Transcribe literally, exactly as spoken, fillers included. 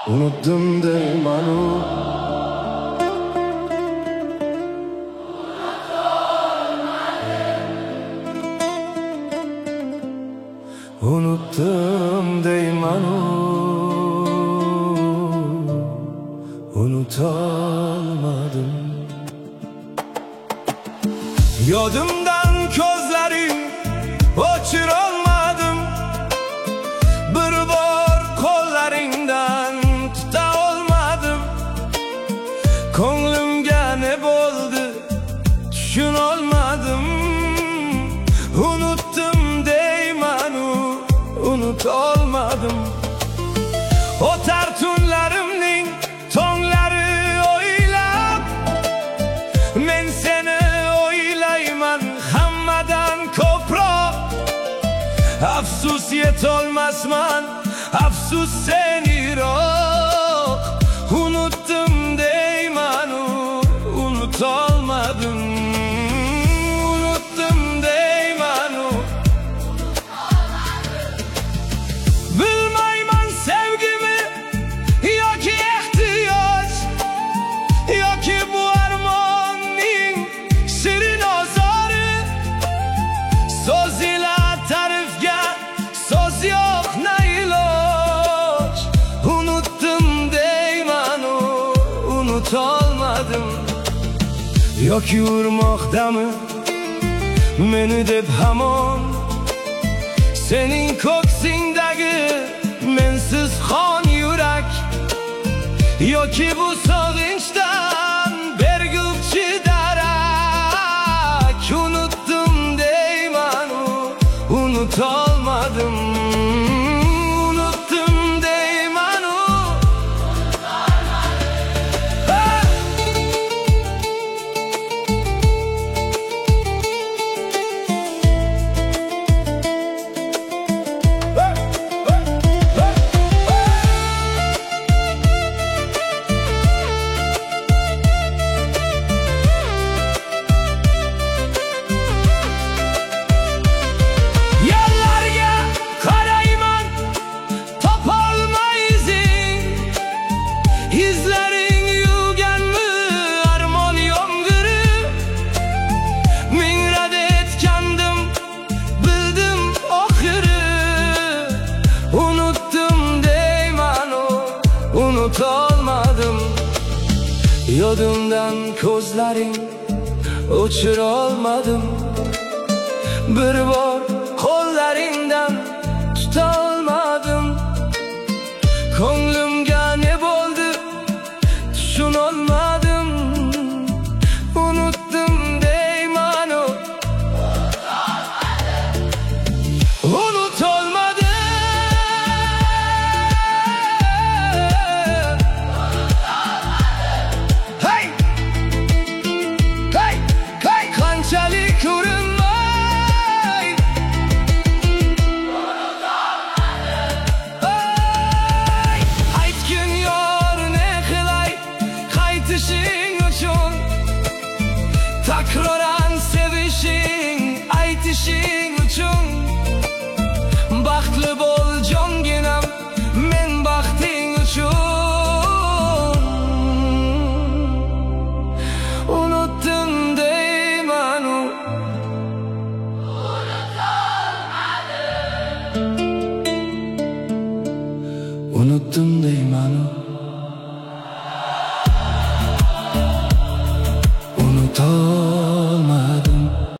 Unuttum dermanı. Unuttum dermanı. Unutamadım. Yodumdan közlerim uçur olmadım. Bir bor kollaringdan tuta olmadım. Ko'nglimga ne bo'ldi tushun olmadim. Unuttum deymanu, unut olmadim. O'tar tunlarimning tonglari o'ylab, men seni o'ylayman hammadan ko'proq. Afsus yetolmasman, afsus seniroq. Unuttum deymanu, unut olmadim. Unuttum deymanu, bilmayman sevgimi yoki ehtiyoj, yoki bu armonning shirin ozori. So'z ila ta'rifga so'z yo'q na iloj. Unuttum deymanu, unut olmadim. Yoki urmoqdami meni deb hamon sening ko'ksingdagi mensiz xon yurak. Yoki bu sog'inchdan berguvchi darak. Unuttum deymanu, unut olmadim. Unuttum deymanu. Yollarga qarayman, topolmayizing. Izlaring yuvganmi armon yomg'iri. Ming rad etgandim, bildim oxiri. Unuttum deymanu, unut olmadim. Yodimdan ko'zlaring o'chir olmadim. Bir bor qo'llaringdan tuta olmadim. Ko'nglimga ne bo'ldi tushun olmadim. Unuttum deymanu, unut olmadim. Hey! Hey! Hey! Qanchalik urinmay aytgin yor ne qilay qaytishing uchun. Takroran sevishing aytishing uchun. Baxtli bo'l jonginam men baxting uchun. Unuttum deymanu, unuttum deymanu. Unut